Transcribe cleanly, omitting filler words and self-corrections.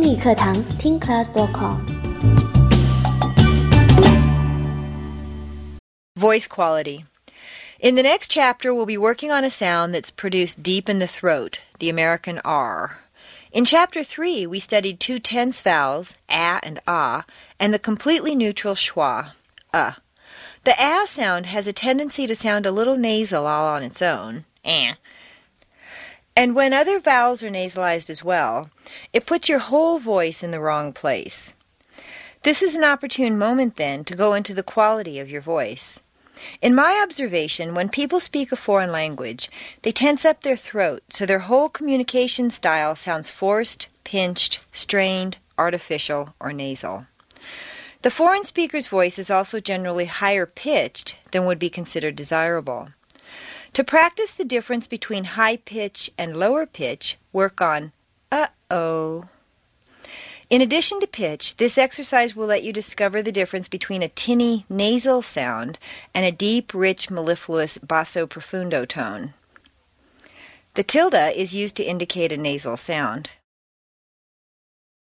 英语课堂听 class.com。 Voice quality. In the next chapter, we'll be working on a sound that's produced deep in the throat, the American R. In Chapter 3, we studied two tense vowels, a and ah, and the completely neutral schwa, The ah sound has a tendency to sound a little nasal all on its own, and when other vowels are nasalized as well, it puts your whole voice in the wrong place. This is an opportune moment, then, to go into the quality of your voice. In my observation, when people speak a foreign language, they tense up their throat so their whole communication style sounds forced, pinched, strained, artificial, or nasal. The foreign speaker's voice is also generally higher pitched than would be considered desirable. To practice the difference between high pitch and lower pitch, work on uh-oh. In addition to pitch, this exercise will let you discover the difference between a tinny nasal sound and a deep, rich, mellifluous basso profundo tone. The tilde is used to indicate a nasal sound.